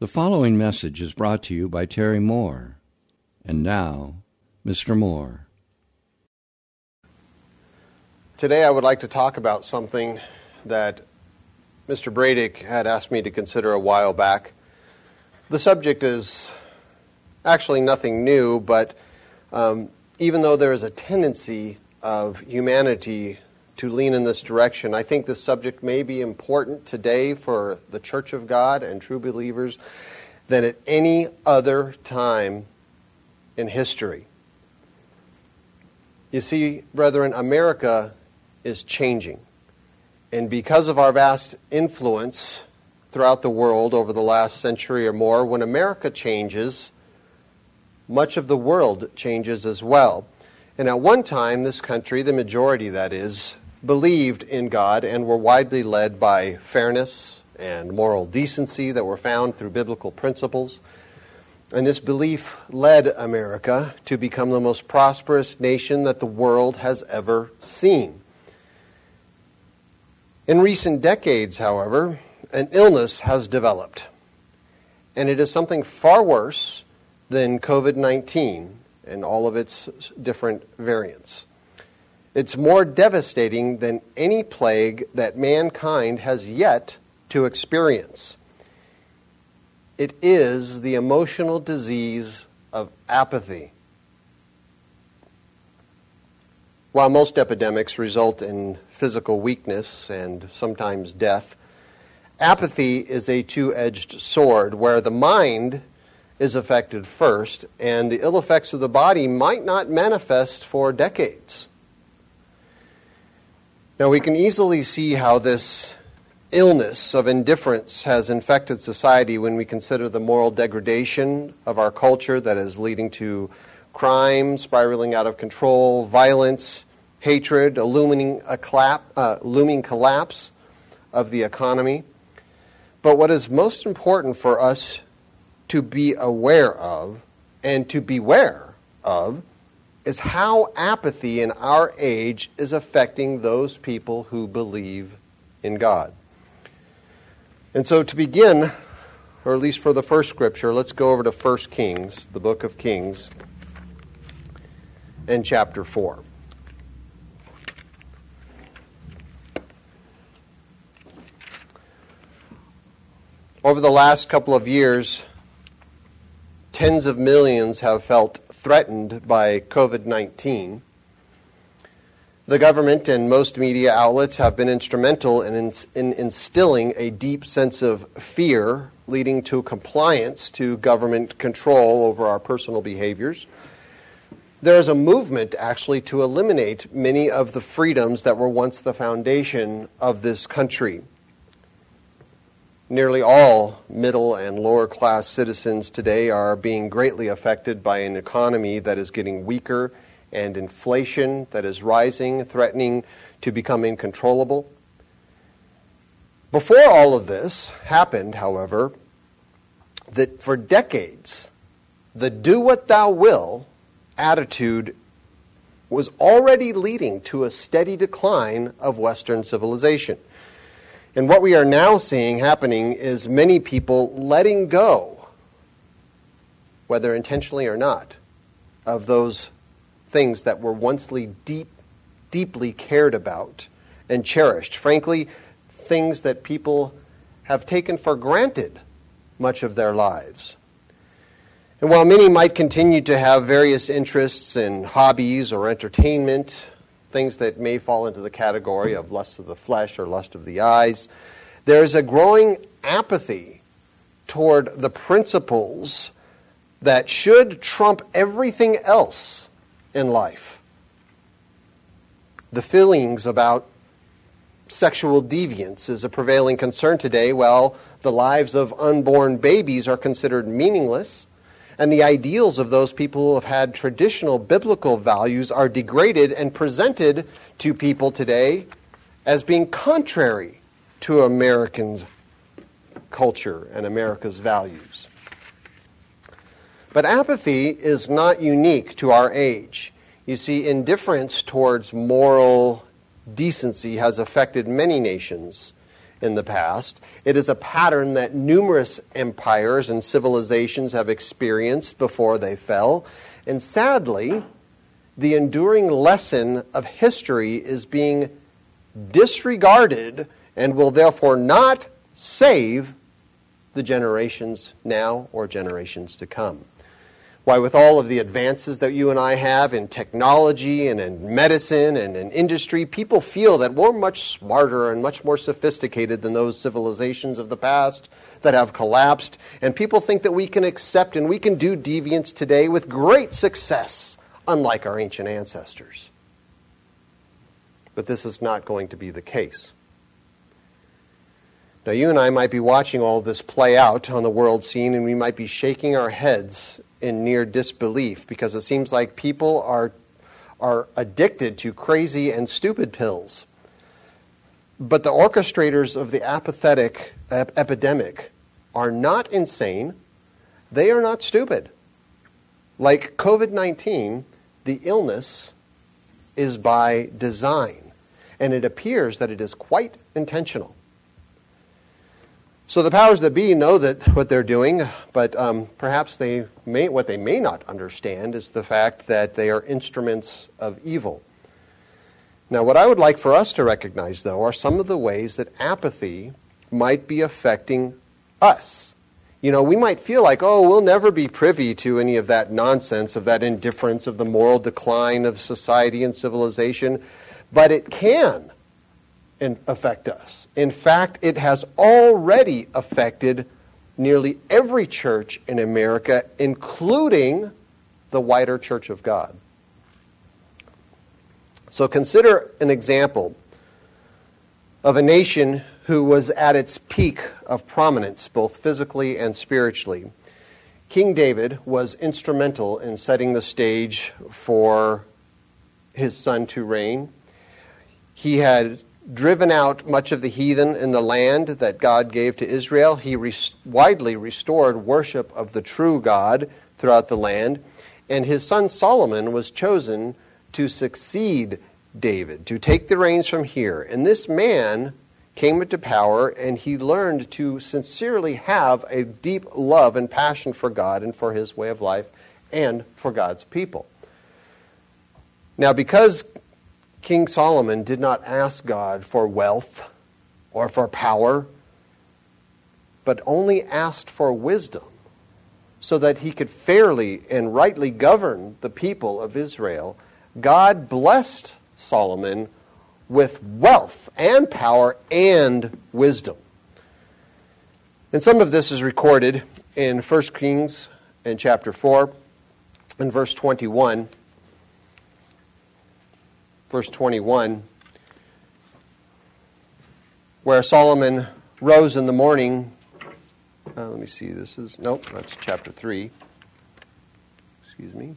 The following message is brought to you by Terry Moore. And now, Mr. Moore. Today I would like to talk about something that Mr. Bradick had asked me to consider a while back. The subject is actually nothing new, but even though there is a tendency of humanity to lean in this direction, I think this subject may be important today for the Church of God and true believers than at any other time in history. You see, brethren, America is changing. And because of our vast influence throughout the world over the last century or more, when America changes, much of the world changes as well. And at one time, this country, the majority that is, believed in God and were widely led by fairness and moral decency that were found through biblical principles. And this belief led America to become the most prosperous nation that the world has ever seen. In recent decades, however, an illness has developed. And it is something far worse than COVID-19 and all of its different variants. It's more devastating than any plague that mankind has yet to experience. It is the emotional disease of apathy. While most epidemics result in physical weakness and sometimes death, apathy is a two-edged sword where the mind is affected first and the ill effects of the body might not manifest for decades. Now, we can easily see how this illness of indifference has infected society when we consider the moral degradation of our culture that is leading to crime spiraling out of control, violence, hatred, a looming collapse of the economy. But what is most important for us to be aware of and to beware of is how apathy in our age is affecting those people who believe in God. And so to begin, or at least for the first scripture, let's go over to 1 Kings, the book of Kings, and chapter 4. Over the last couple of years, tens of millions have felt threatened by COVID-19. The government and most media outlets have been instrumental in instilling a deep sense of fear, leading to compliance to government control over our personal behaviors. There is a movement, actually, to eliminate many of the freedoms that were once the foundation of this country. Nearly all middle and lower class citizens today are being greatly affected by an economy that is getting weaker and inflation that is rising, threatening to become uncontrollable. Before all of this happened, however, that for decades, the do what thou will attitude was already leading to a steady decline of Western civilization. And what we are now seeing happening is many people letting go, whether intentionally or not, of those things that were once deeply cared about and cherished. Frankly, things that people have taken for granted much of their lives. And while many might continue to have various interests and hobbies or entertainment, things that may fall into the category of lust of the flesh or lust of the eyes, there is a growing apathy toward the principles that should trump everything else in life. The feelings about sexual deviance is a prevailing concern today, while the lives of unborn babies are considered meaningless, and the ideals of those people who have had traditional biblical values are degraded and presented to people today as being contrary to Americans' culture and America's values. But apathy is not unique to our age. You see, indifference towards moral decency has affected many nations in the past. It is a pattern that numerous empires and civilizations have experienced before they fell. And sadly, the enduring lesson of history is being disregarded and will therefore not save the generations now or generations to come. Why, with all of the advances that you and I have in technology and in medicine and in industry, people feel that we're much smarter and much more sophisticated than those civilizations of the past that have collapsed. And people think that we can accept and we can do deviance today with great success, unlike our ancient ancestors. But this is not going to be the case. Now, you and I might be watching all this play out on the world scene, and we might be shaking our heads in near disbelief because it seems like people are addicted to crazy and stupid pills. But the orchestrators of the apathetic epidemic are not insane. They are not stupid. Like COVID-19, the illness is by design, and it appears that it is quite intentional. So the powers that be know that what they're doing, but perhaps what they may not understand is the fact that they are instruments of evil. Now, what I would like for us to recognize, though, are some of the ways that apathy might be affecting us. You know, we might feel like, oh, we'll never be privy to any of that nonsense, of that indifference, of the moral decline of society and civilization, but it can affect us. In fact, it has already affected nearly every church in America, including the wider Church of God. So consider an example of a nation who was at its peak of prominence, both physically and spiritually. King David was instrumental in setting the stage for his son to reign. He had driven out much of the heathen in the land that God gave to Israel. He widely restored worship of the true God throughout the land. And his son Solomon was chosen to succeed David, to take the reins from here. And this man came into power, and he learned to sincerely have a deep love and passion for God and for his way of life and for God's people. Now, because King Solomon did not ask God for wealth or for power, but only asked for wisdom so that he could fairly and rightly govern the people of Israel, God blessed Solomon with wealth and power and wisdom. And some of this is recorded in 1 Kings in chapter 4 and verse 21. Verse 21, where Solomon rose in the morning. Let me see, that's chapter 3. Excuse me.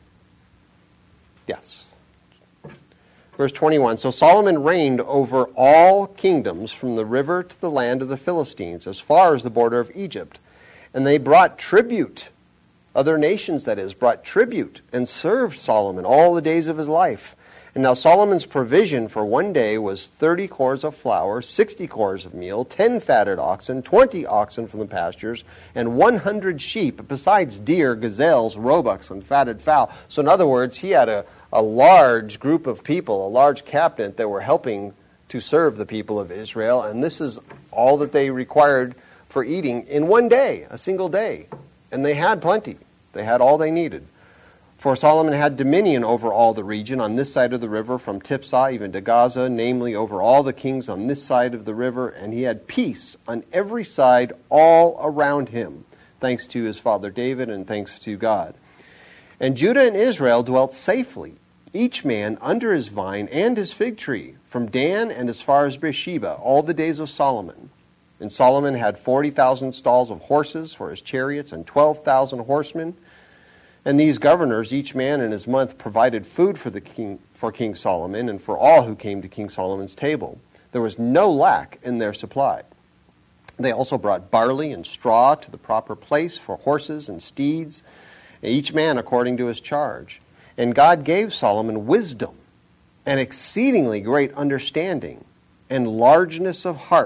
Yes. Verse 21, so Solomon reigned over all kingdoms from the river to the land of the Philistines, as far as the border of Egypt. And they brought tribute, other nations that is, brought tribute and served Solomon all the days of his life. And now Solomon's provision for one day was 30 cores of flour, 60 cores of meal, 10 fatted oxen, 20 oxen from the pastures, and 100 sheep, besides deer, gazelles, roebucks, and fatted fowl. So in other words, he had a large group of people, a large cabinet that were helping to serve the people of Israel, and this is all that they required for eating in one day, a single day. And they had plenty. They had all they needed. For Solomon had dominion over all the region on this side of the river, from Tiphsah even to Gaza, namely over all the kings on this side of the river, and he had peace on every side all around him, thanks to his father David and thanks to God. And Judah and Israel dwelt safely, each man under his vine and his fig tree, from Dan and as far as Beersheba, all the days of Solomon. And Solomon had 40,000 stalls of horses for his chariots and 12,000 horsemen. And these governors, each man in his month, provided food for King Solomon and for all who came to King Solomon's table. There was no lack in their supply. They also brought barley and straw to the proper place for horses and steeds, each man according to his charge. And God gave Solomon wisdom and exceedingly great understanding and largeness of heart,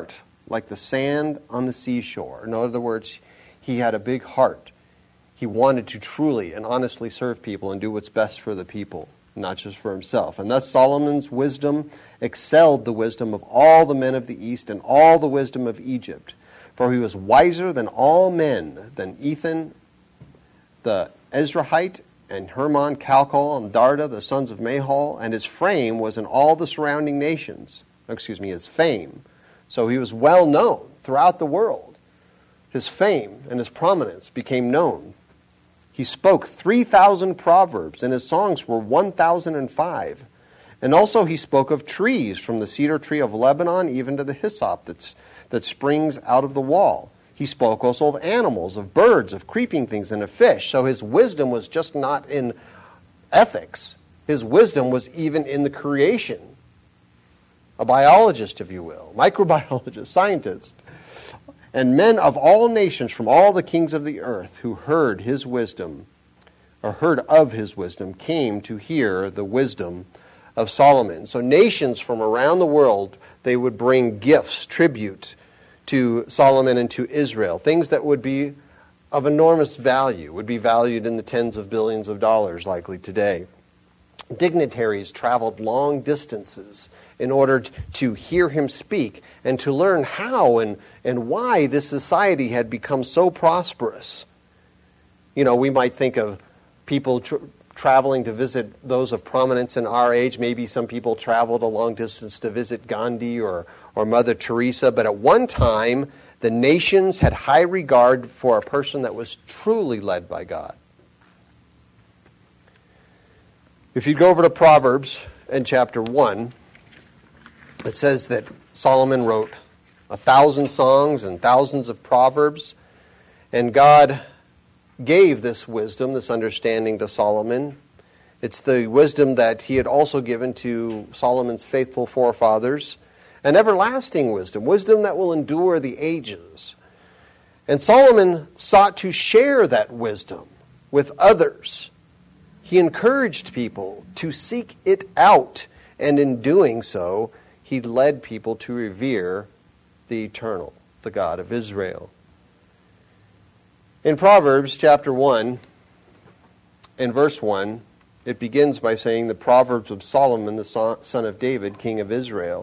like the sand on the seashore. In other words, he had a big heart. He wanted to truly and honestly serve people and do what's best for the people, not just for himself. And thus Solomon's wisdom excelled the wisdom of all the men of the East and all the wisdom of Egypt. For he was wiser than all men, than Ethan the Ezrahite, and Hermon, Calcol, and Darda, the sons of Mahol, and his fame was in all the surrounding nations. His fame. So he was well known throughout the world. His fame and his prominence became known. He spoke 3,000 proverbs, and his songs were 1,005. And also he spoke of trees, from the cedar tree of Lebanon even to the hyssop that springs out of the wall. He spoke also of animals, of birds, of creeping things, and of fish. So his wisdom was just not in ethics. His wisdom was even in the creation. A biologist, if you will, microbiologist, scientist. And men of all nations from all the kings of the earth who heard his wisdom, or heard of his wisdom, came to hear the wisdom of Solomon. So nations from around the world, they would bring gifts, tribute to Solomon and to Israel, things that would be of enormous value, would be valued in the tens of billions of dollars likely today. Dignitaries traveled long distances in order to hear him speak and to learn how and why this society had become so prosperous. You know, we might think of people traveling to visit those of prominence in our age. Maybe some people traveled a long distance to visit Gandhi or Mother Teresa, but at one time, the nations had high regard for a person that was truly led by God. If you go over to Proverbs in chapter 1, it says that Solomon wrote 1,000 songs and thousands of proverbs, and God gave this wisdom, this understanding to Solomon. It's the wisdom that he had also given to Solomon's faithful forefathers, an everlasting wisdom, wisdom that will endure the ages. And Solomon sought to share that wisdom with others. He encouraged people to seek it out, and in doing so, he led people to revere the eternal, the God of Israel. In Proverbs chapter 1, in verse 1, it begins by saying the Proverbs of Solomon, the son of David, king of Israel,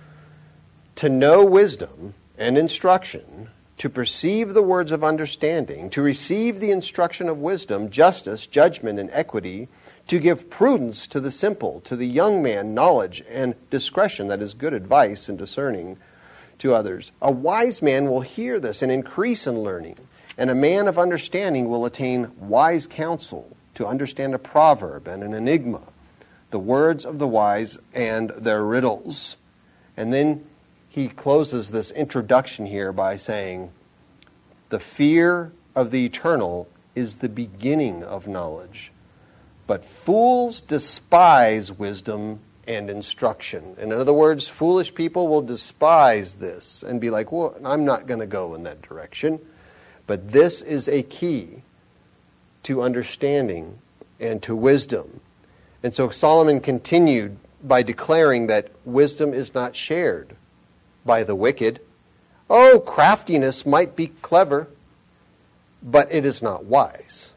to know wisdom and instruction, to perceive the words of understanding, to receive the instruction of wisdom, justice, judgment, and equity, to give prudence to the simple, to the young man knowledge and discretion, that is good advice and discerning to others. A wise man will hear this and increase in learning, and a man of understanding will attain wise counsel, to understand a proverb and an enigma, the words of the wise and their riddles. And then he closes this introduction here by saying, the fear of the eternal is the beginning of knowledge, but fools despise wisdom and instruction. In other words, foolish people will despise this and be like, well, I'm not going to go in that direction. But this is a key to understanding and to wisdom. And so Solomon continued by declaring that wisdom is not shared by the wicked. Oh, craftiness might be clever, but it is not wise.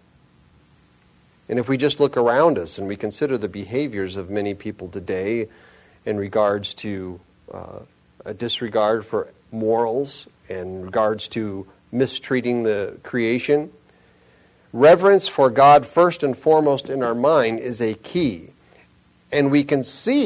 And if we just look around us and we consider the behaviors of many people today in regards to a disregard for morals, in regards to mistreating the creation, reverence for God first and foremost in our mind is a key. And we can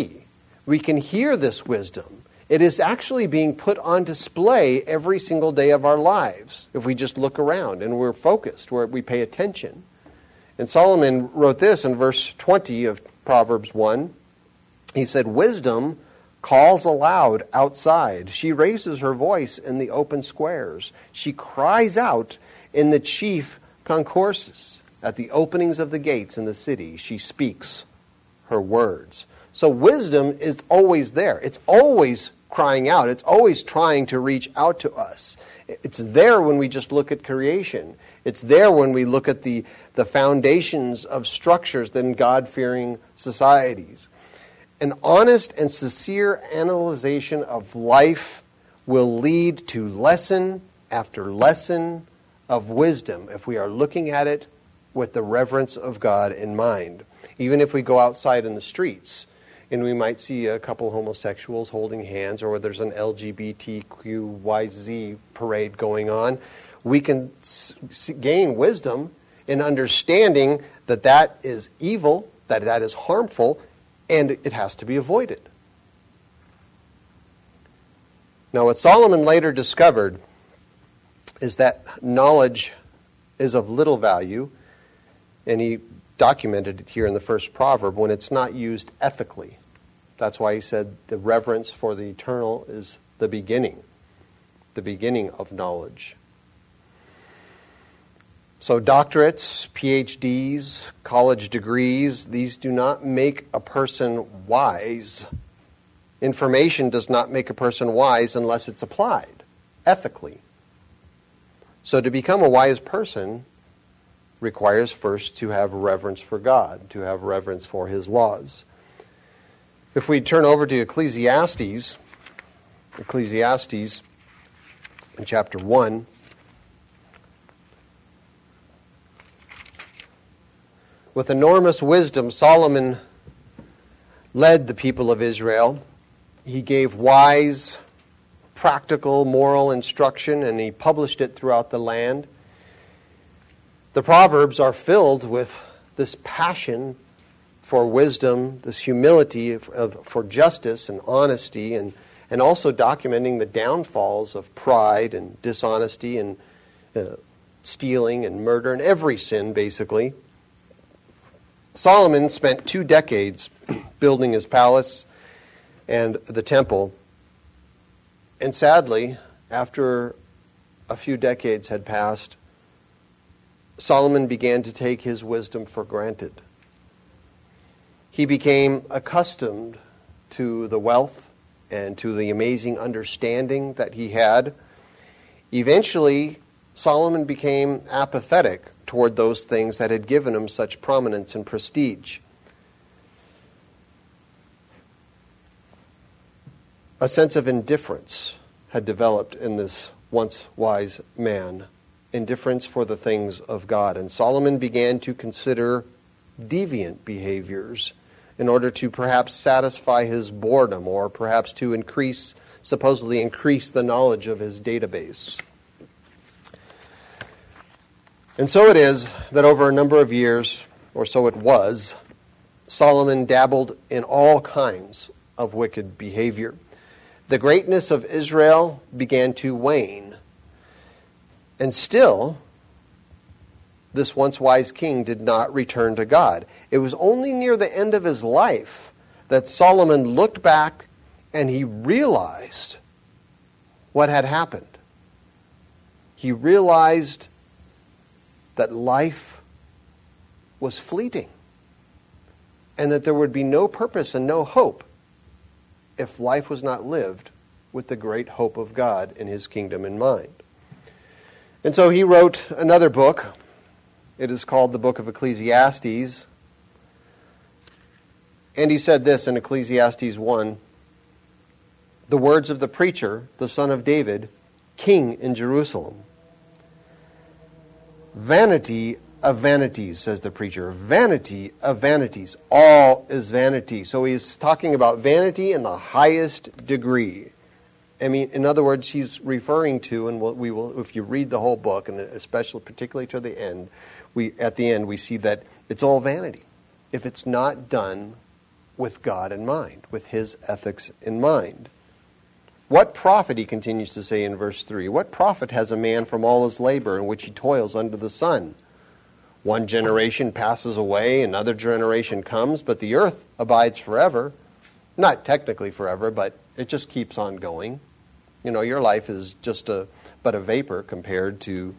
hear this wisdom. It is actually being put on display every single day of our lives if we just look around and we're focused, where we pay attention. And Solomon wrote this in verse 20 of Proverbs 1. He said, wisdom calls aloud outside. She raises her voice in the open squares. She cries out in the chief concourses. At the openings of the gates in the city, she speaks her words. So wisdom is always there. It's always crying out. It's always trying to reach out to us. It's there when we just look at creation. It's there when we look at the foundations of structures in God-fearing societies. An honest and sincere analyzation of life will lead to lesson after lesson of wisdom if we are looking at it with the reverence of God in mind. Even if we go outside in the streets and we might see a couple homosexuals holding hands, or there's an LGBTQYZ parade going on, we can gain wisdom in understanding that that is evil, that that is harmful, and it has to be avoided. Now, what Solomon later discovered is that knowledge is of little value, and he documented it here in the first proverb, when it's not used ethically. That's why he said the reverence for the eternal is the beginning of knowledge. So doctorates, PhDs, college degrees, these do not make a person wise. Information does not make a person wise unless it's applied ethically. So to become a wise person requires first to have reverence for God, to have reverence for His laws. If we turn over to Ecclesiastes in chapter 1, with enormous wisdom, Solomon led the people of Israel. He gave wise, practical, moral instruction, and he published it throughout the land. The Proverbs are filled with this passion for wisdom, this humility for justice and honesty, and also documenting the downfalls of pride and dishonesty and stealing and murder and every sin, basically. Solomon spent 2 decades building his palace and the temple. And sadly, after a few decades had passed, Solomon began to take his wisdom for granted. He became accustomed to the wealth and to the amazing understanding that he had. Eventually, Solomon became apathetic toward those things that had given him such prominence and prestige. A sense of indifference had developed in this once wise man, indifference for the things of God. And Solomon began to consider deviant behaviors in order to perhaps satisfy his boredom, or perhaps to supposedly increase the knowledge of his database. And so it is that over a number of years, or so it was, Solomon dabbled in all kinds of wicked behavior. The greatness of Israel began to wane. And still, this once wise king did not return to God. It was only near the end of his life that Solomon looked back and he realized what had happened. He realized that life was fleeting and that there would be no purpose and no hope if life was not lived with the great hope of God and His kingdom in mind. And so he wrote another book. It is called the Book of Ecclesiastes. And he said this in Ecclesiastes 1, the words of the preacher, the son of David, king in Jerusalem. Vanity of vanities, says the preacher. Vanity of vanities. All is vanity. So he's talking about vanity in the highest degree. I mean, in other words, he's referring to, and we will, if you read the whole book, and especially, particularly to the end, at the end we see that it's all vanity if it's not done with God in mind, with His ethics in mind. What profit, he continues to say in verse 3, what profit has a man from all his labor in which he toils under the sun? One generation passes away, another generation comes, but the earth abides forever. Not technically forever, but it just keeps on going. You know, your life is just but a vapor compared to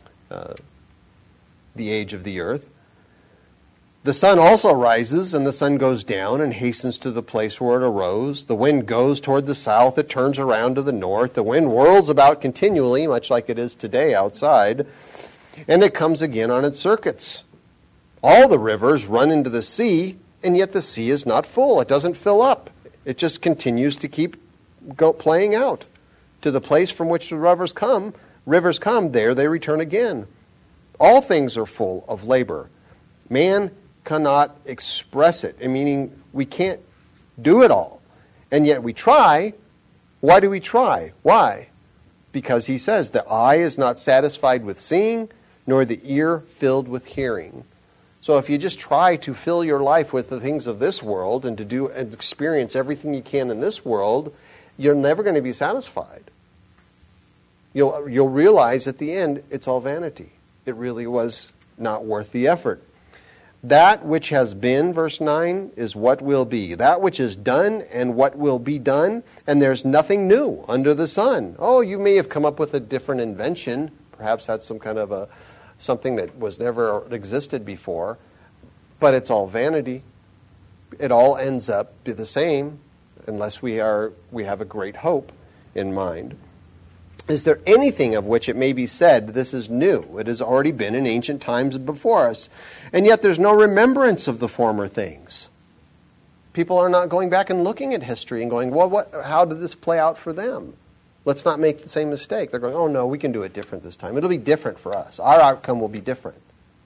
the age of the earth. The sun also rises, and the sun goes down and hastens to the place where it arose. The wind goes toward the south, it turns around to the north. The wind whirls about continually, much like it is today outside, and it comes again on its circuits. All the rivers run into the sea, and yet the sea is not full. It doesn't fill up. It just continues to keep playing out To the place from which the rivers come, there they return again. All things are full of labor. Man cannot express it, meaning we can't do it all. And yet we try. Why do we try? Why? Because he says, the eye is not satisfied with seeing, nor the ear filled with hearing. So if you just try to fill your life with the things of this world and to do and experience everything you can in this world, you're never going to be satisfied. You'll realize at the end it's all vanity. It really was not worth the effort. That which has been, verse 9, is what will be. That which is done and what will be done, and there's nothing new under the sun. Oh, you may have come up with a different invention. Perhaps that's some kind of something that was never existed before. But it's all vanity. It all ends up the same unless we have a great hope in mind. Is there anything of which it may be said, this is new? It has already been in ancient times before us. And yet there's no remembrance of the former things. People are not going back and looking at history and going, well, how did this play out for them? Let's not make the same mistake. They're going, oh no, we can do it different this time. It'll be different for us. Our outcome will be different.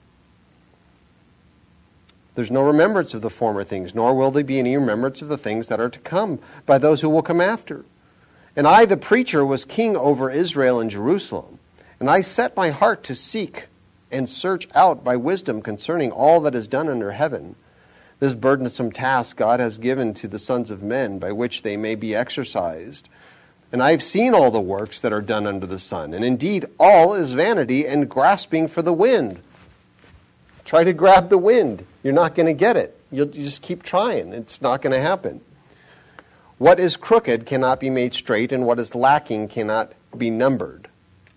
There's no remembrance of the former things, nor will there be any remembrance of the things that are to come by those who will come after. And I, the preacher, was king over Israel and Jerusalem. And I set my heart to seek and search out by wisdom concerning all that is done under heaven. This burdensome task God has given to the sons of men, by which they may be exercised. And I have seen all the works that are done under the sun. And indeed, all is vanity and grasping for the wind. Try to grab the wind. You're not going to get it. You just keep trying. It's not going to happen. What is crooked cannot be made straight, and what is lacking cannot be numbered.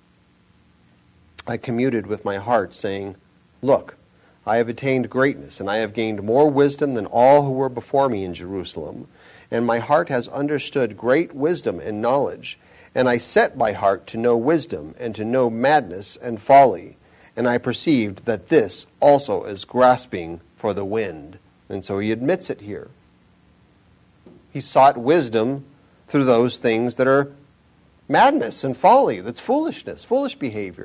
I commuted with my heart, saying, look, I have attained greatness, and I have gained more wisdom than all who were before me in Jerusalem. And my heart has understood great wisdom and knowledge. And I set my heart to know wisdom, and to know madness and folly. And I perceived that this also is grasping for the wind. And so he admits it here. He sought wisdom through those things that are madness and folly, that's foolishness, foolish behavior.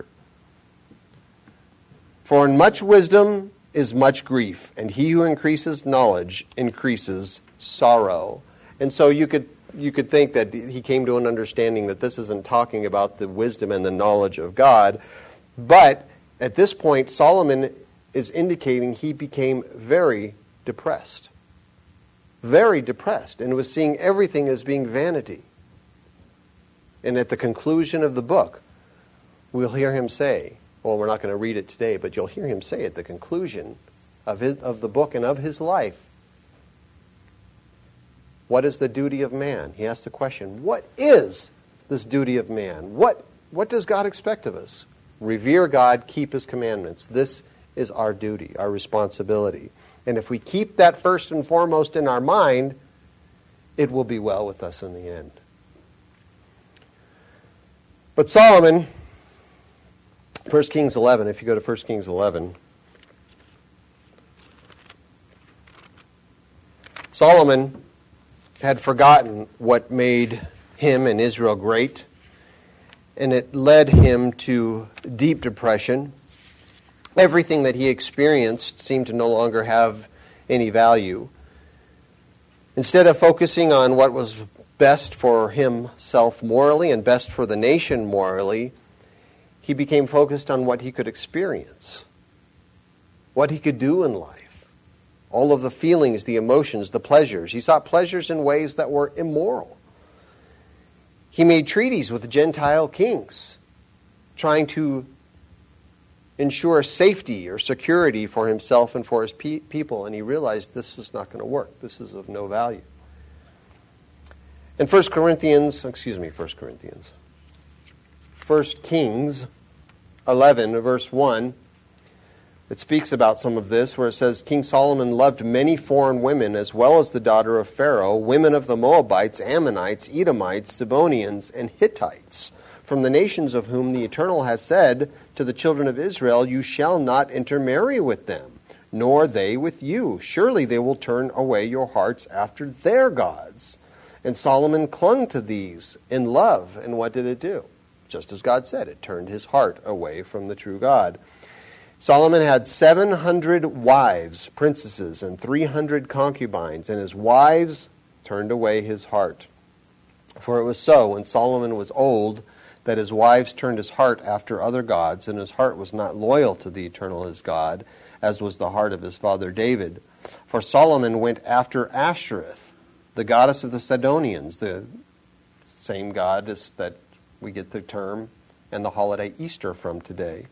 For in much wisdom is much grief, and he who increases knowledge increases sorrow. And so you could think that he came to an understanding that this isn't talking about the wisdom and the knowledge of God, but at this point Solomon is indicating he became very depressed. Very depressed, and was seeing everything as being vanity. And at the conclusion of the book, we'll hear him say, well, we're not going to read it today, but you'll hear him say at the conclusion of the book and of his life, what is the duty of man? He asks the question, what is this duty of man? What does God expect of us? Revere God, keep his commandments. This is our duty, our responsibility. And if we keep that first and foremost in our mind, it will be well with us in the end. But Solomon, 1 Kings 11, if you go to 1 Kings 11, Solomon had forgotten what made him and Israel great, and it led him to deep depression. Everything that he experienced seemed to no longer have any value. Instead of focusing on what was best for himself morally and best for the nation morally, he became focused on what he could experience, what he could do in life, all of the feelings, the emotions, the pleasures. He sought pleasures in ways that were immoral. He made treaties with Gentile kings, trying to ensure safety or security for himself and for his people, and he realized this is not going to work. This is of no value. In 1 Kings 11, verse 1, it speaks about some of this, where it says, King Solomon loved many foreign women, as well as the daughter of Pharaoh, women of the Moabites, Ammonites, Edomites, Sidonians, and Hittites, from the nations of whom the Eternal has said to the children of Israel, you shall not intermarry with them, nor they with you. Surely they will turn away your hearts after their gods. And Solomon clung to these in love. And what did it do? Just as God said, it turned his heart away from the true God. Solomon had 700 wives, princesses, and 300 concubines, and his wives turned away his heart. For it was so, when Solomon was old, that his wives turned his heart after other gods, and his heart was not loyal to the eternal his God, as was the heart of his father David. For Solomon went after Ashtoreth, the goddess of the Sidonians, the same goddess that we get the term and the holiday Easter from today.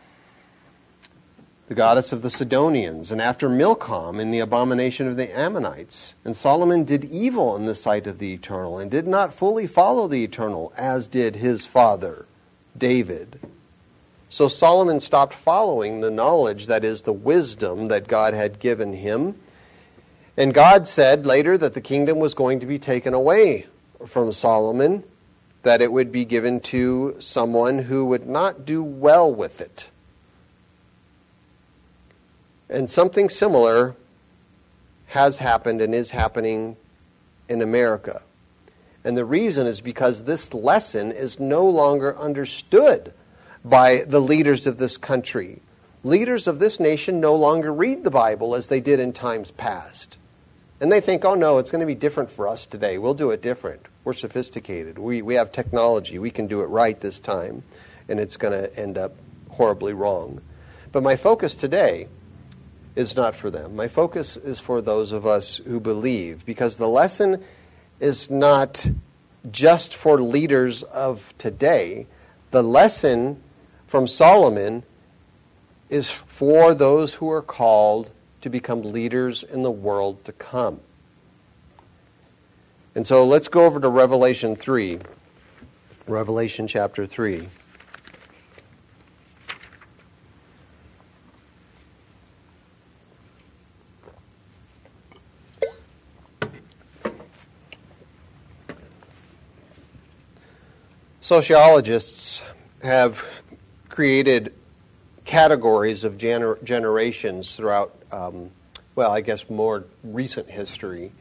The goddess of the Sidonians, and after Milcom in the abomination of the Ammonites. And Solomon did evil in the sight of the Eternal, and did not fully follow the Eternal, as did his father David. So Solomon stopped following the knowledge, that is, the wisdom that God had given him. And God said later that the kingdom was going to be taken away from Solomon, that it would be given to someone who would not do well with it. And something similar has happened and is happening in America. And the reason is because this lesson is no longer understood by the leaders of this country. Leaders of this nation no longer read the Bible as they did in times past. And they think, oh no, it's going to be different for us today. We'll do it different. We're sophisticated. We have technology. We can do it right this time. And it's going to end up horribly wrong. But my focus today is not for them. My focus is for those of us who believe, because the lesson is not just for leaders of today. The lesson from Solomon is for those who are called to become leaders in the world to come. And so let's go over to Revelation 3. Revelation chapter 3. Sociologists have created categories of generations throughout, I guess more recent history.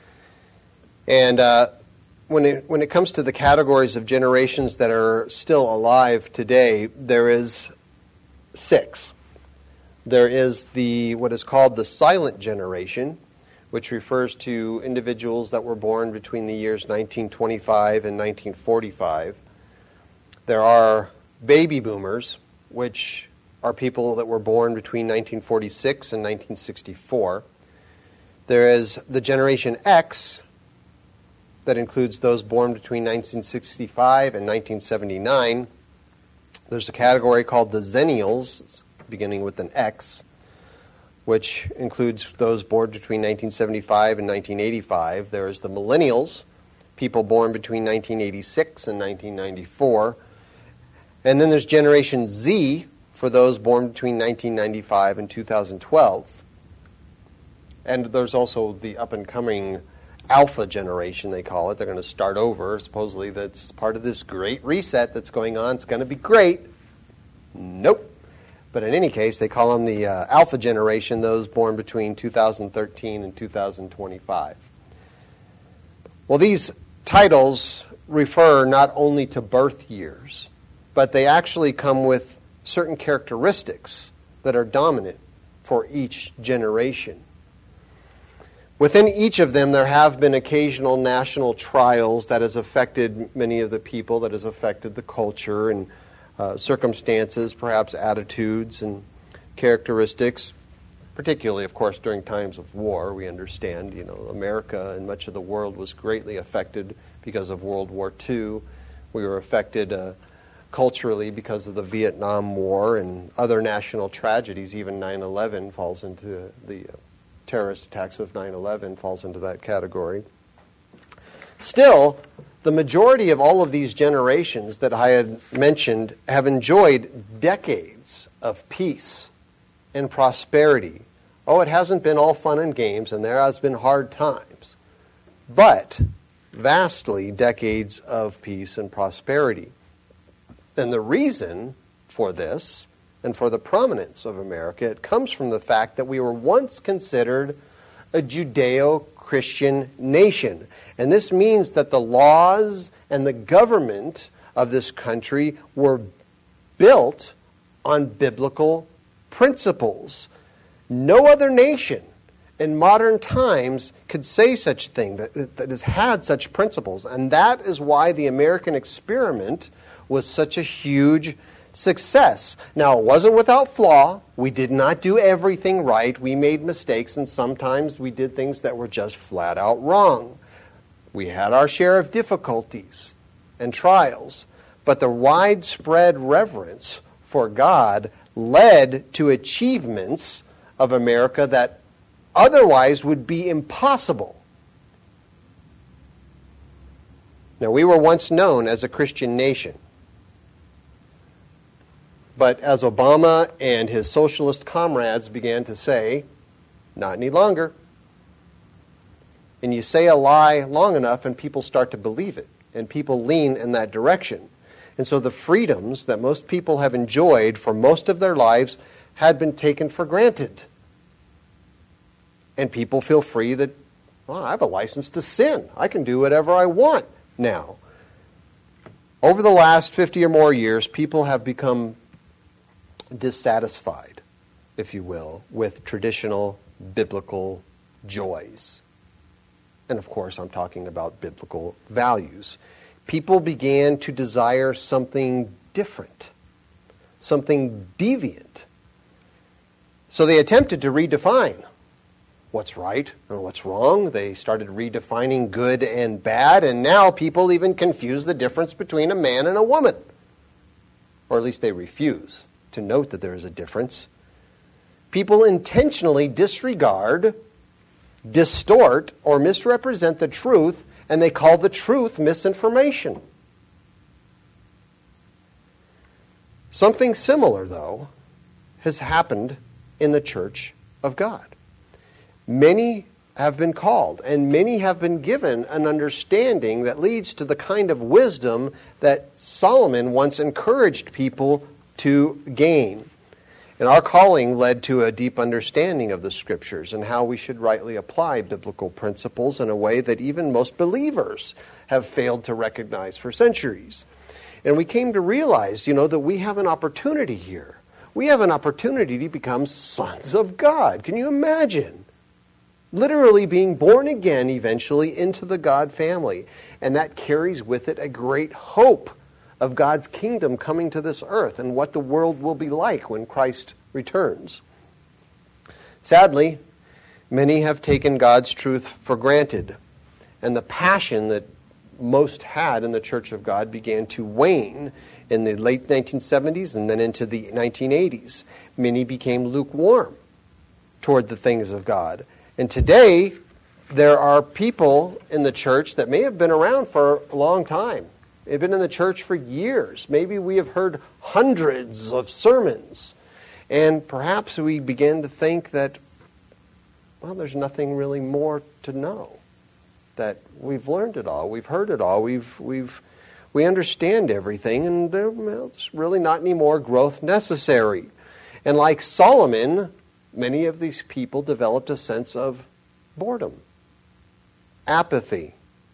And when it comes to the categories of generations that are still alive today, there is 6. There is what is called the silent generation, which refers to individuals that were born between the years 1925 and 1945. There are baby boomers, which are people that were born between 1946 and 1964. There is the Generation X, that includes those born between 1965 and 1979. There's a category called the Zennials, beginning with an X, which includes those born between 1975 and 1985. There is the Millennials, people born between 1986 and 1994. And then there's Generation Z, for those born between 1995 and 2012. And there's also the up-and-coming Alpha generation, they call it. They're going to start over. Supposedly that's part of this great reset that's going on. It's going to be great. Nope. But in any case, they call them the Alpha generation, those born between 2013 and 2025. Well, these titles refer not only to birth years, but they actually come with certain characteristics that are dominant for each generation. Within each of them, there have been occasional national trials that has affected many of the people, that has affected the culture and circumstances, perhaps attitudes and characteristics, particularly, of course, during times of war. We understand, America and much of the world was greatly affected because of World War II. We were affected culturally because of the Vietnam War and other national tragedies. Even 9/11 falls into the terrorist attacks of 9/11 falls into that category. Still, the majority of all of these generations that I had mentioned have enjoyed decades of peace and prosperity. Oh, it hasn't been all fun and games, and there has been hard times, but vastly decades of peace and prosperity. And the reason for this and for the prominence of America, it comes from the fact that we were once considered a Judeo Christian nation. And this means that the laws and the government of this country were built on biblical principles. No other nation in modern times could say such a thing, that has had such principles. And that is why the American experiment was such a huge success. Now, it wasn't without flaw. We did not do everything right. We made mistakes, and sometimes we did things that were just flat out wrong. We had our share of difficulties and trials, but the widespread reverence for God led to achievements of America that otherwise would be impossible. Now, we were once known as a Christian nation. But as Obama and his socialist comrades began to say, not any longer. And you say a lie long enough and people start to believe it. And people lean in that direction. And so the freedoms that most people have enjoyed for most of their lives had been taken for granted. And people feel free that, well, I have a license to sin. I can do whatever I want now. Over the last 50 or more years, people have become dissatisfied, if you will, with traditional biblical joys. And of course, I'm talking about biblical values. People began to desire something different, something deviant. So they attempted to redefine what's right and what's wrong. They started redefining good and bad, and now people even confuse the difference between a man and a woman. Or at least they refuse to note that there is a difference. People intentionally disregard, distort, or misrepresent the truth, and they call the truth misinformation. Something similar, though, has happened in the Church of God. Many have been called, and many have been given an understanding that leads to the kind of wisdom that Solomon once encouraged people to gain. And our calling led to a deep understanding of the Scriptures and how we should rightly apply biblical principles in a way that even most believers have failed to recognize for centuries. And we came to realize, that we have an opportunity here. We have an opportunity to become sons of God. Can you imagine? Literally being born again eventually into the God family. And that carries with it a great hope of God's kingdom coming to this earth and what the world will be like when Christ returns. Sadly, many have taken God's truth for granted, and the passion that most had in the Church of God began to wane in the late 1970s and then into the 1980s. Many became lukewarm toward the things of God. And today, there are people in the church that may have been around for a long time. They've been in the church for years. Maybe we have heard hundreds of sermons. And perhaps we begin to think that, well, there's nothing really more to know. That we've learned it all. We've heard it all. We understand everything. And there's really not any more growth necessary. And like Solomon, many of these people developed a sense of boredom, apathy.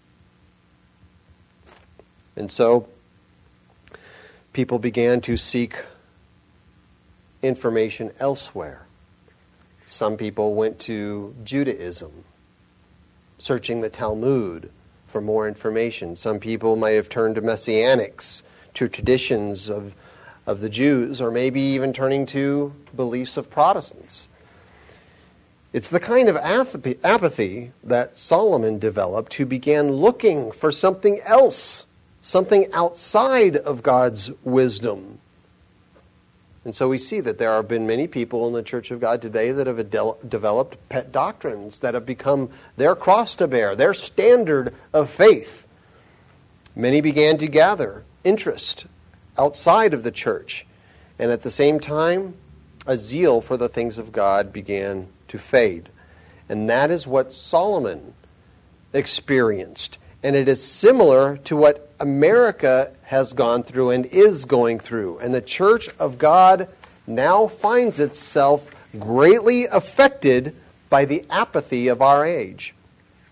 And so people began to seek information elsewhere. Some people went to Judaism, searching the Talmud for more information. Some people might have turned to Messianics, to traditions of the Jews, or maybe even turning to beliefs of Protestants. It's the kind of apathy that Solomon developed, who began looking for something else, something outside of God's wisdom. And so we see that there have been many people in the Church of God today that have developed pet doctrines that have become their cross to bear, their standard of faith. Many began to gather interest outside of the church. And at the same time, a zeal for the things of God began to fade. And that is what Solomon experienced. And it is similar to what America has gone through and is going through. And the Church of God now finds itself greatly affected by the apathy of our age.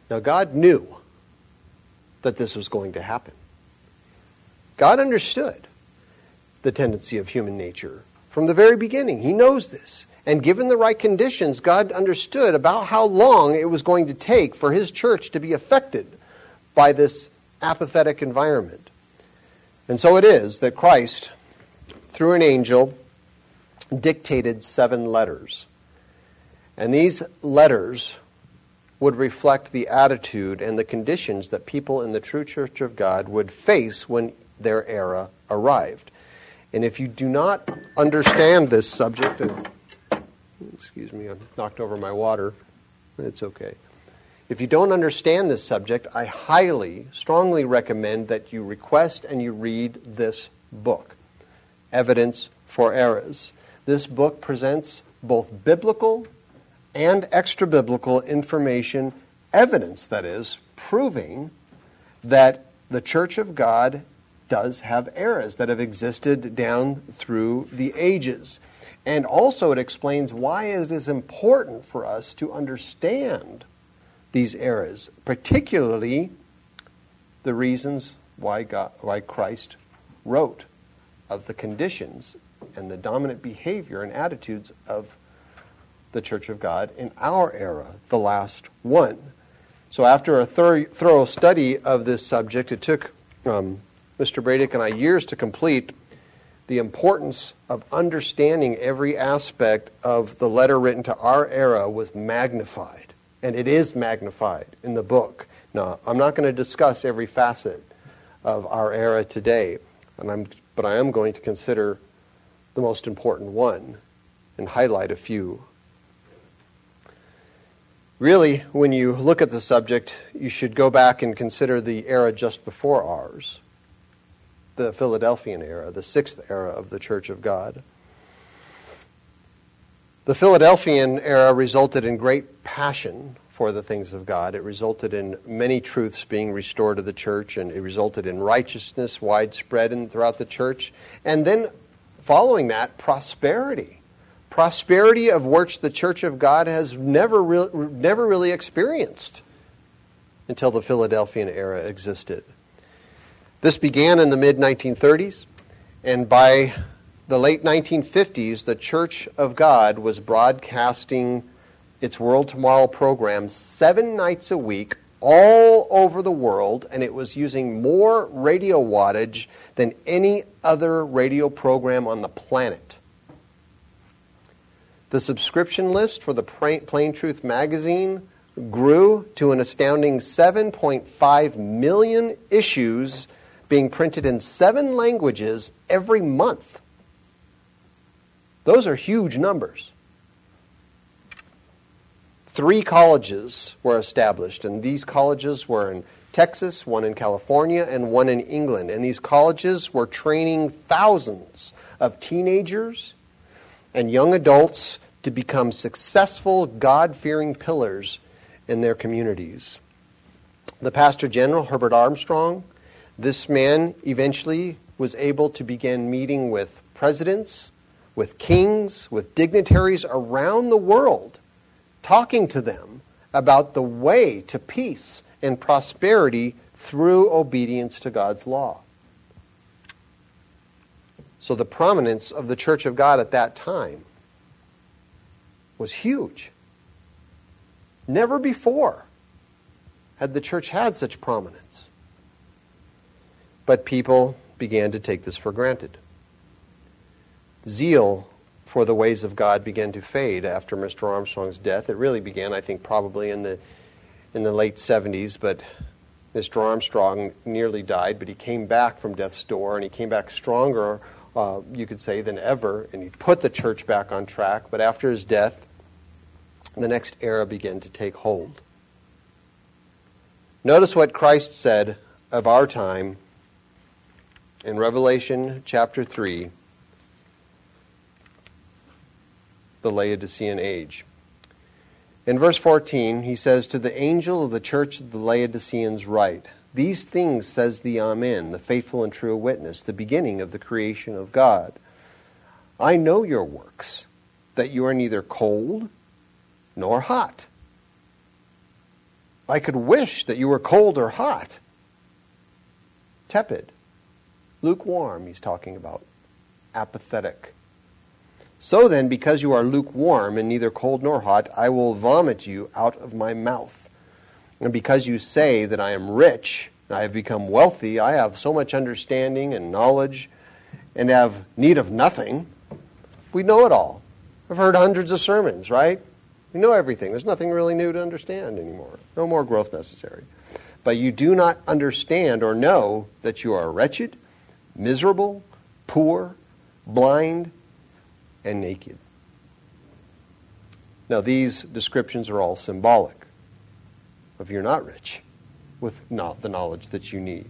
Now, God knew that this was going to happen. God understood the tendency of human nature from the very beginning. He knows this. And given the right conditions, God understood about how long it was going to take for his church to be affected by this apathetic environment. And so it is that Christ, through an angel, dictated 7 letters. And these letters would reflect the attitude and the conditions that people in the true church of God would face when their era arrived. And if you do not understand this subject, excuse me, I knocked over my water. It's okay. If you don't understand this subject, I highly, strongly recommend that you request and you read this book, Evidence for Eras. This book presents both biblical and extra-biblical information, evidence, that is, proving that the Church of God does have eras that have existed down through the ages. And also it explains why it is important for us to understand these eras, particularly the reasons why Christ wrote of the conditions and the dominant behavior and attitudes of the Church of God in our era, the last one. So after a thorough study of this subject, it took Mr. Bradick and I years to complete. The importance of understanding every aspect of the letter written to our era was magnified, and it is magnified in the book. Now, I'm not going to discuss every facet of our era today, but I am going to consider the most important one and highlight a few. Really, when you look at the subject, you should go back and consider the era just before ours, the Philadelphian era, the 6th era of the Church of God. The Philadelphian era resulted in great passion for the things of God. It resulted in many truths being restored to the church, and it resulted in righteousness widespread throughout the church. And then, following that, prosperity. Prosperity of which the Church of God has never really experienced until the Philadelphian era existed. This began in the mid-1930s, and by the late 1950s, the Church of God was broadcasting its World Tomorrow program 7 nights a week all over the world, and it was using more radio wattage than any other radio program on the planet. The subscription list for the Plain Truth magazine grew to an astounding 7.5 million issues being printed in 7 languages every month. Those are huge numbers. 3 colleges were established, and these colleges were in Texas, one in California, and one in England. And these colleges were training thousands of teenagers and young adults to become successful, God-fearing pillars in their communities. The Pastor General, Herbert Armstrong, this man eventually was able to begin meeting with presidents, with kings, with dignitaries around the world, talking to them about the way to peace and prosperity through obedience to God's law. So the prominence of the Church of God at that time was huge. Never before had the church had such prominence. But people began to take this for granted. Zeal for the ways of God began to fade after Mr. Armstrong's death. It really began, I think, probably in the late 70s, but Mr. Armstrong nearly died, but he came back from death's door, and he came back stronger, you could say, than ever, and he put the church back on track. But after his death, the next era began to take hold. Notice what Christ said of our time in Revelation chapter 3, the Laodicean age. In verse 14, he says, "To the angel of the church of the Laodiceans write, These things says the Amen, the faithful and true witness, the beginning of the creation of God. I know your works, that you are neither cold nor hot. I could wish that you were cold or hot. Tepid. Lukewarm, he's talking about. Apathetic. So then, because you are lukewarm and neither cold nor hot, I will vomit you out of my mouth. And because you say that I am rich, I have become wealthy, I have so much understanding and knowledge, and have need of nothing, we know it all. I've heard hundreds of sermons, right? We know everything. There's nothing really new to understand anymore. No more growth necessary. But you do not understand or know that you are wretched, miserable, poor, blind, and naked. Now, these descriptions are all symbolic of you're not rich with not the knowledge that you need.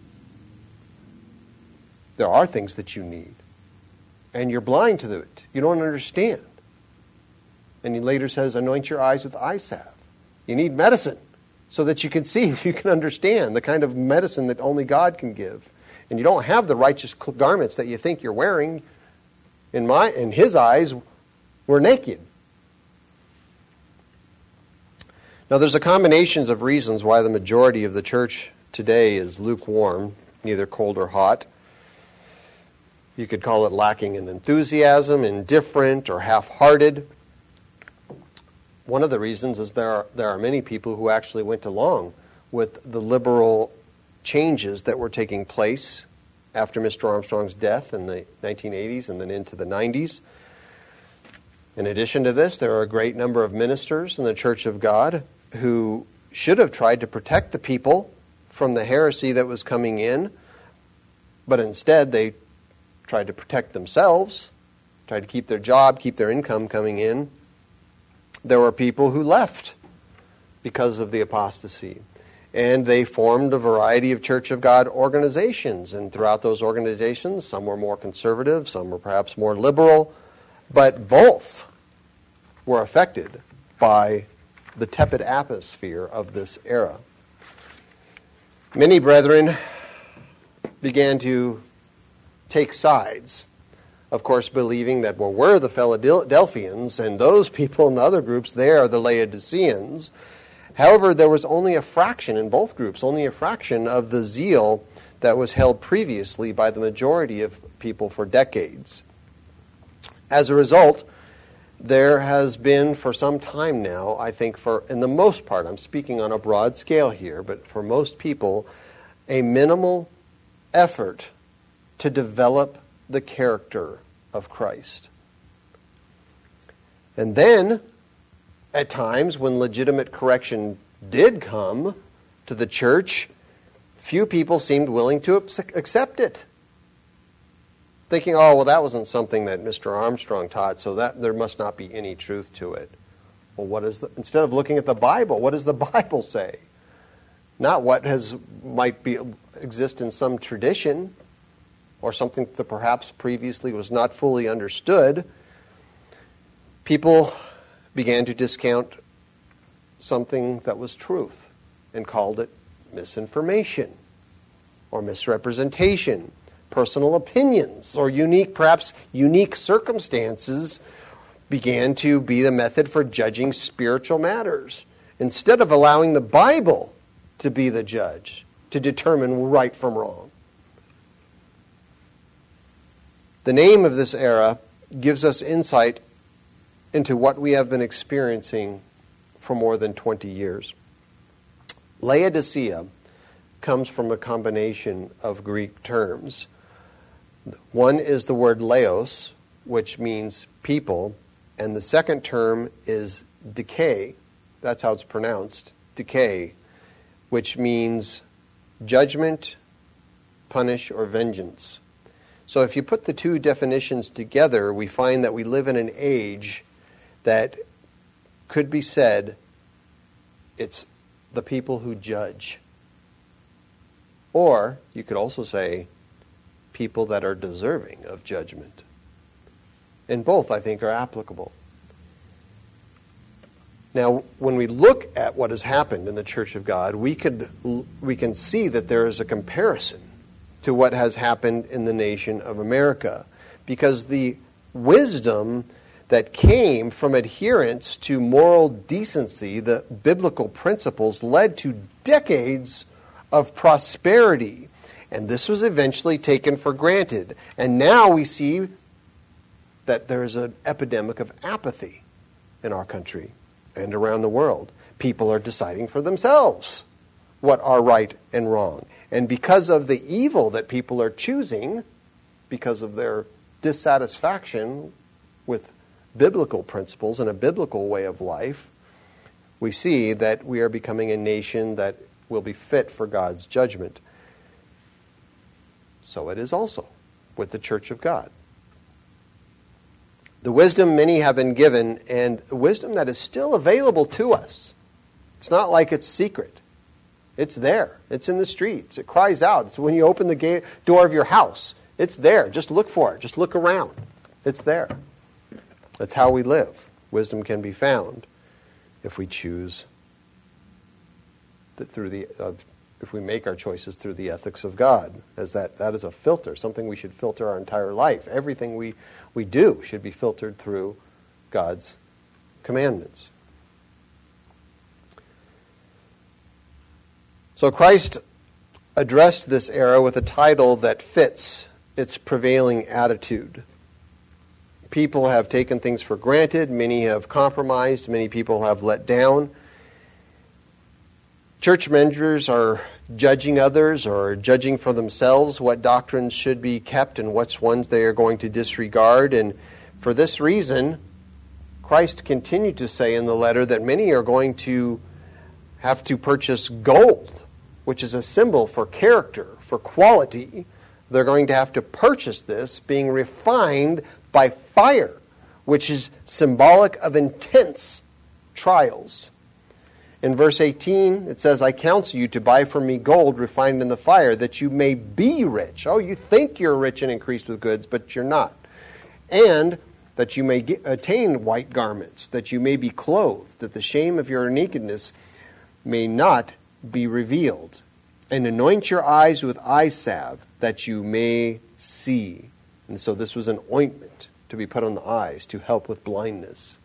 There are things that you need, and you're blind to it. You don't understand. And he later says, anoint your eyes with eye salve. You need medicine so that you can see, you can understand the kind of medicine that only God can give. And you don't have the righteous garments that you think you're wearing. In his eyes, we're naked. Now, there's a combination of reasons why the majority of the church today is lukewarm, neither cold or hot. You could call it lacking in enthusiasm, indifferent, or half-hearted. One of the reasons is there are many people who actually went along with the liberal changes that were taking place after Mr. Armstrong's death in the 1980s and then into the 90s. In addition to this, there are a great number of ministers in the Church of God who should have tried to protect the people from the heresy that was coming in, but instead they tried to protect themselves, tried to keep their job, keep their income coming in. There were people who left because of the apostasy. And they formed a variety of Church of God organizations. And throughout those organizations, some were more conservative, some were perhaps more liberal. But both were affected by the tepid atmosphere of this era. Many brethren began to take sides. Of course, believing that, well, we're the Philadelphians, and those people in the other groups, they are the Laodiceans. However, there was only a fraction in both groups, only a fraction of the zeal that was held previously by the majority of people for decades. As a result, there has been for some time now, I think in the most part, I'm speaking on a broad scale here, but for most people, a minimal effort to develop the character of Christ. And then, at times, when legitimate correction did come to the church, few people seemed willing to accept it. Thinking, oh, well, that wasn't something that Mr. Armstrong taught, so that there must not be any truth to it. Well, instead of looking at the Bible, what does the Bible say? Not what exist in some tradition, or something that perhaps previously was not fully understood. People began to discount something that was truth and called it misinformation or misrepresentation, personal opinions, or perhaps unique circumstances began to be the method for judging spiritual matters, instead of allowing the Bible to be the judge, to determine right from wrong. The name of this era gives us insight into what we have been experiencing for more than 20 years. Laodicea comes from a combination of Greek terms. One is the word laos, which means people, and the second term is decay. That's how it's pronounced, decay, which means judgment, punish, or vengeance. So if you put the two definitions together, we find that we live in an age that could be said it's the people who judge. Or you could also say people that are deserving of judgment. And both, I think, are applicable. Now, when we look at what has happened in the Church of God, we can see that there is a comparison to what has happened in the nation of America, because the wisdom that came from adherence to moral decency, the biblical principles, led to decades of prosperity. And this was eventually taken for granted. And now we see that there's an epidemic of apathy in our country and around the world. People are deciding for themselves what are right and wrong. And because of the evil that people are choosing, because of their dissatisfaction with biblical principles and a biblical way of life, we see that we are becoming a nation that will be fit for God's judgment. So it is also with the church of God. The wisdom many have been given, and the wisdom that is still available to us. It's not like it's secret. It's there. It's in the streets. It cries out. It's when you open the door of your house. It's there. Just look for it. Just look around. It's there. That's how we live. Wisdom can be found if we choose that if we make our choices through the ethics of God, as that is a filter, something we should filter our entire life. Everything we do should be filtered through God's commandments. So Christ addressed this era with a title that fits its prevailing attitude. People have taken things for granted. Many have compromised. Many people have let down. Church members are judging others or judging for themselves what doctrines should be kept and which ones they are going to disregard. And for this reason, Christ continued to say in the letter that many are going to have to purchase gold, which is a symbol for character, for quality. They're going to have to purchase this, being refined by fire, which is symbolic of intense trials. In verse 18, it says, I counsel you to buy from me gold refined in the fire, that you may be rich. Oh, you think you're rich and increased with goods, but you're not. And that you may attain white garments, that you may be clothed, that the shame of your nakedness may not be revealed. And anoint your eyes with eye salve, that you may see. And so this was an ointment to be put on the eyes to help with blindness.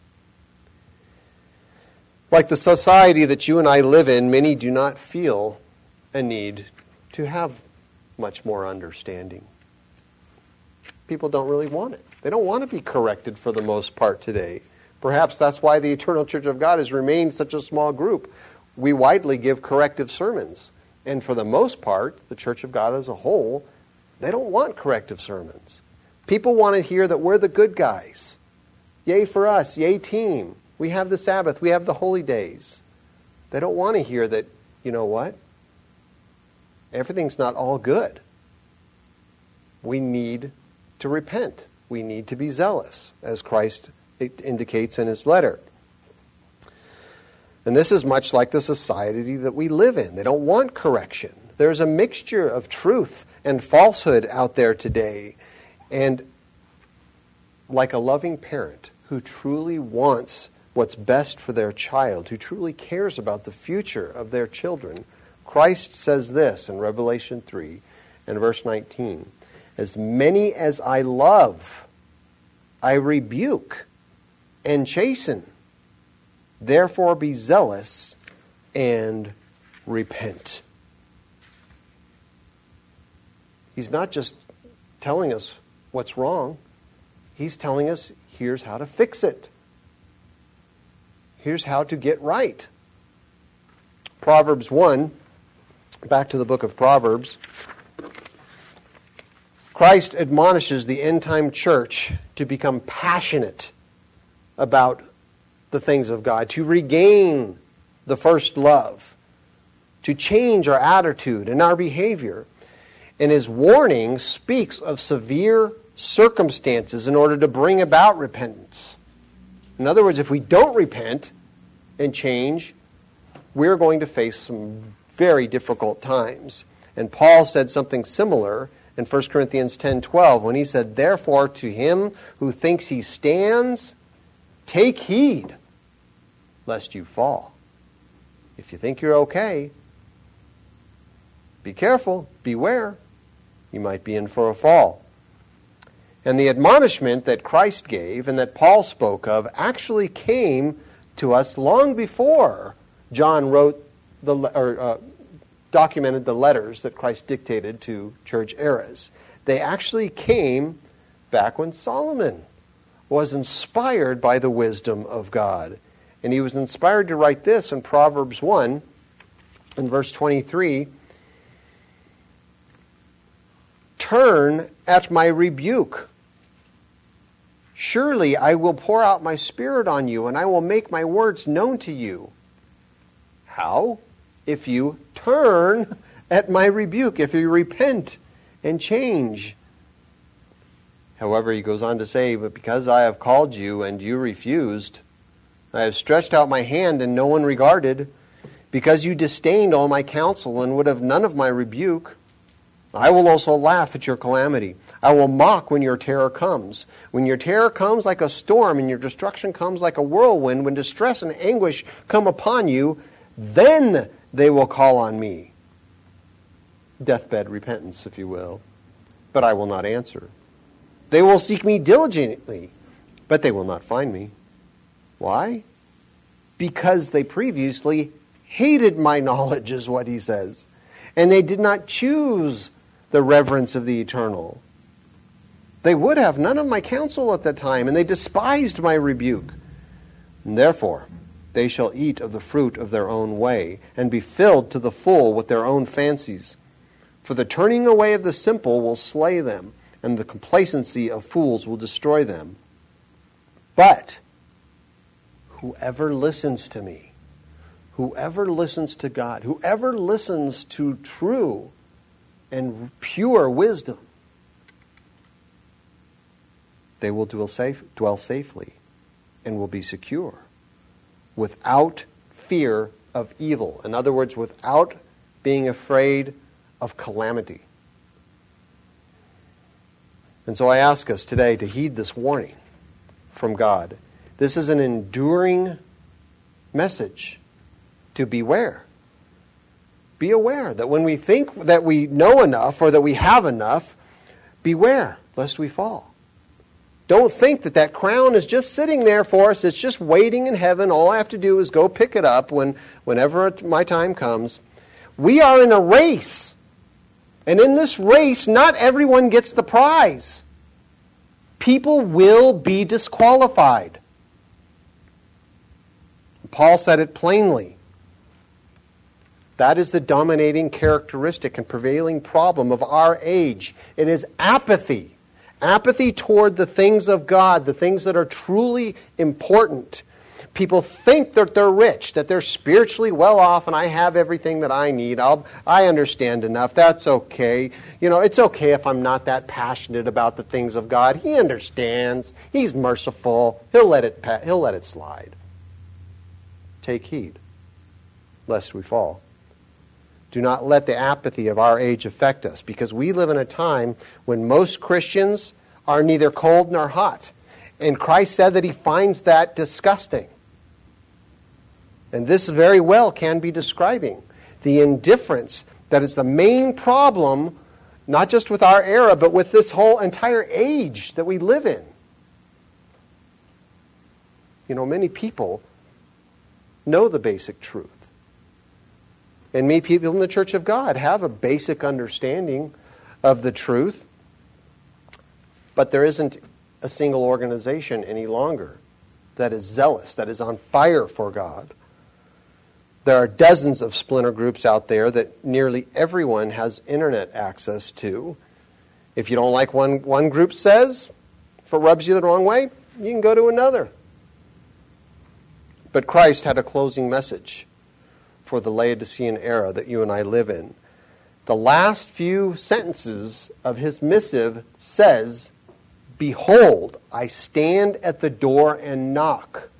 Like the society that you and I live in, many do not feel a need to have much more understanding. People don't really want it. They don't want to be corrected for the most part today. Perhaps that's why the Eternal Church of God has remained such a small group. We widely give corrective sermons. And for the most part, the Church of God as a whole, they don't want corrective sermons. People want to hear that we're the good guys. Yay for us, yay team. We have the Sabbath, we have the holy days. They don't want to hear that, you know what? Everything's not all good. We need to repent. We need to be zealous, as Christ indicates in his letter. And this is much like the society that we live in. They don't want correction. There's a mixture of truth and falsehood out there today. And like a loving parent who truly wants what's best for their child, who truly cares about the future of their children, Christ says this in Revelation 3 and verse 19, as many as I love, I rebuke and chasten. Therefore be zealous and repent. He's not just telling us what's wrong. He's telling us here's how to fix it. Here's how to get right. Proverbs 1, back to the book of Proverbs. Christ admonishes the end-time church to become passionate about the things of God, to regain the first love, to change our attitude and our behavior. And his warning speaks of severe circumstances in order to bring about repentance. In other words, if we don't repent and change, we're going to face some very difficult times. And Paul said something similar in 1 Corinthians 10:12 when he said, therefore to him who thinks he stands, take heed lest you fall. If you think you're okay, be careful, beware. You might be in for a fall. And the admonishment that Christ gave and that Paul spoke of actually came to us long before John wrote documented the letters that Christ dictated to church eras. They actually came back when Solomon was inspired by the wisdom of God. And he was inspired to write this in Proverbs 1, in verse 23, "Turn at my rebuke. Surely I will pour out my spirit on you, and I will make my words known to you." How? If you turn at my rebuke, if you repent and change. However, he goes on to say, "But because I have called you and you refused, I have stretched out my hand and no one regarded, because you disdained all my counsel and would have none of my rebuke, I will also laugh at your calamity. I will mock when your terror comes. When your terror comes like a storm and your destruction comes like a whirlwind, when distress and anguish come upon you, then they will call on me." Deathbed repentance, if you will. "But I will not answer. They will seek me diligently, but they will not find me." Why? Because they previously hated my knowledge, is what he says. And they did not choose the reverence of the eternal. They would have none of my counsel at that time, and they despised my rebuke. And therefore, they shall eat of the fruit of their own way, and be filled to the full with their own fancies. For the turning away of the simple will slay them, and the complacency of fools will destroy them. But whoever listens to me, whoever listens to God, whoever listens to true and pure wisdom, they will dwell safely and will be secure without fear of evil. In other words, without being afraid of calamity. And so I ask us today to heed this warning from God. This is an enduring message to beware. Be aware that when we think that we know enough or that we have enough, beware lest we fall. Don't think that that crown is just sitting there for us. It's just waiting in heaven. All I have to do is go pick it up whenever my time comes. We are in a race. And in this race, not everyone gets the prize. People will be disqualified. Paul said it plainly. That is the dominating characteristic and prevailing problem of our age. It is apathy. Apathy toward the things of God, the things that are truly important. People think that they're rich, that they're spiritually well off, and I have everything that I need. I understand enough. That's okay. It's okay if I'm not that passionate about the things of God. He understands. He's merciful. He'll let it slide. Take heed, lest we fall. Do not let the apathy of our age affect us, because we live in a time when most Christians are neither cold nor hot. And Christ said that he finds that disgusting. And this very well can be describing the indifference that is the main problem, not just with our era, but with this whole entire age that we live in. Many people know the basic truth. And many people in the Church of God have a basic understanding of the truth, but there isn't a single organization any longer that is zealous, that is on fire for God. There are dozens of splinter groups out there that nearly everyone has internet access to. If you don't like one group says, if it rubs you the wrong way, you can go to another. But Christ had a closing message for the Laodicean era that you and I live in. The last few sentences of his missive says, "Behold, I stand at the door and knock."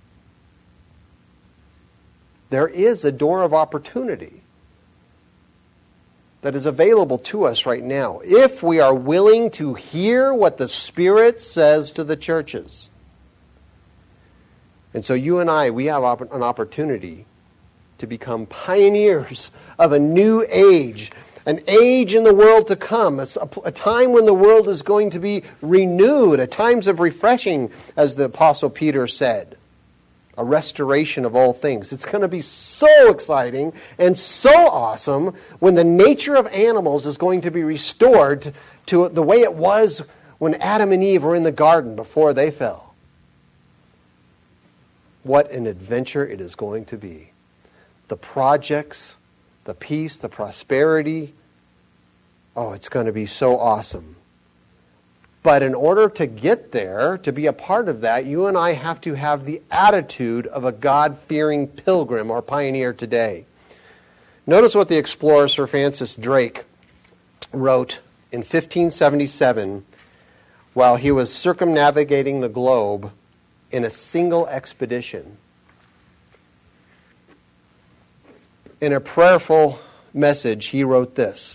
There is a door of opportunity that is available to us right now if we are willing to hear what the Spirit says to the churches. And so you and I, we have an opportunity to become pioneers of a new age, an age in the world to come, a time when the world is going to be renewed, at times of refreshing, as the Apostle Peter said, a restoration of all things. It's going to be so exciting and so awesome when the nature of animals is going to be restored to the way it was when Adam and Eve were in the garden before they fell. What an adventure it is going to be. The projects, the peace, the prosperity. Oh, it's going to be so awesome. But in order to get there, to be a part of that, you and I have to have the attitude of a God-fearing pilgrim or pioneer today. Notice what the explorer Sir Francis Drake wrote in 1577 while he was circumnavigating the globe in a single expedition. In a prayerful message, he wrote this: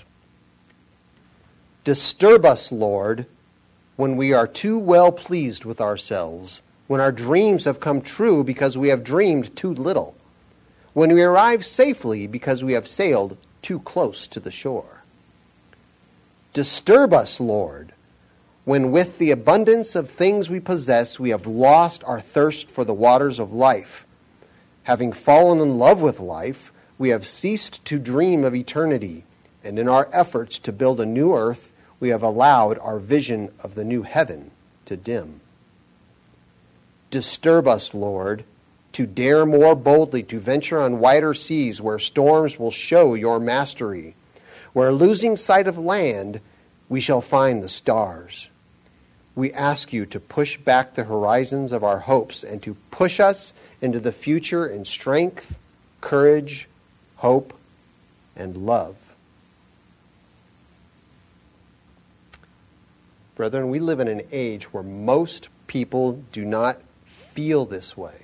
"Disturb us, Lord, when we are too well pleased with ourselves, when our dreams have come true because we have dreamed too little, when we arrive safely because we have sailed too close to the shore. Disturb us, Lord, when with the abundance of things we possess we have lost our thirst for the waters of life. Having fallen in love with life, we have ceased to dream of eternity, and in our efforts to build a new earth, we have allowed our vision of the new heaven to dim. Disturb us, Lord, to dare more boldly to venture on wider seas where storms will show your mastery, where losing sight of land, we shall find the stars. We ask you to push back the horizons of our hopes and to push us into the future in strength, courage, hope, and love." Brethren, we live in an age where most people do not feel this way.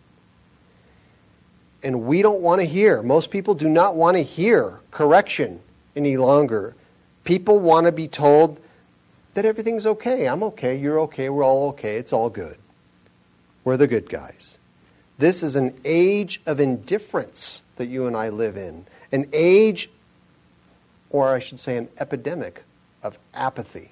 And we don't want to hear. Most people do not want to hear correction any longer. People want to be told that everything's okay. I'm okay. You're okay. We're all okay. It's all good. We're the good guys. This is an age of indifference that you and I live in. An age, or I should say an epidemic, of apathy.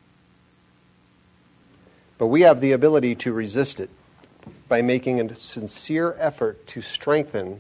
But we have the ability to resist it by making a sincere effort to strengthen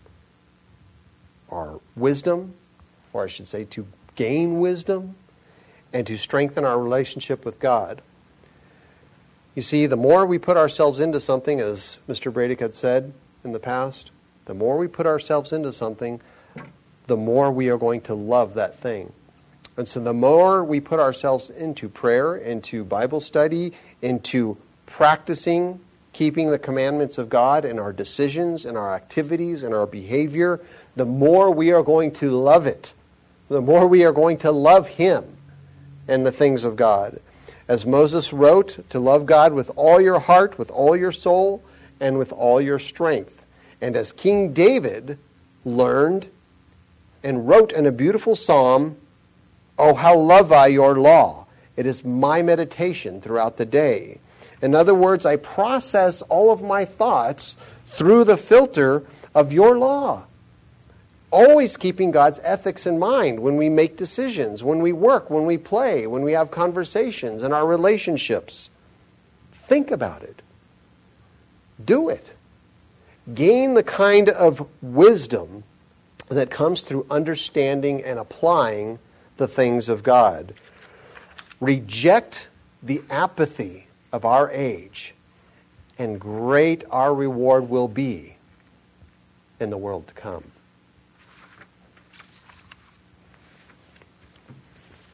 our wisdom, or I should say to gain wisdom, and to strengthen our relationship with God. You see, the more we put ourselves into something, as Mr. Bradick had said in the past, the more we put ourselves into something, the more we are going to love that thing. And so the more we put ourselves into prayer, into Bible study, into practicing keeping the commandments of God in our decisions, in our activities, in our behavior, the more we are going to love it. The more we are going to love Him and the things of God. As Moses wrote, to love God with all your heart, with all your soul, and with all your strength. And as King David learned and wrote in a beautiful psalm, "Oh, how love I your law. It is my meditation throughout the day." In other words, I process all of my thoughts through the filter of your law. Always keeping God's ethics in mind when we make decisions, when we work, when we play, when we have conversations in our relationships. Think about it. Do it. Gain the kind of wisdom that comes through understanding and applying the things of God. Reject the apathy of our age, and great our reward will be in the world to come.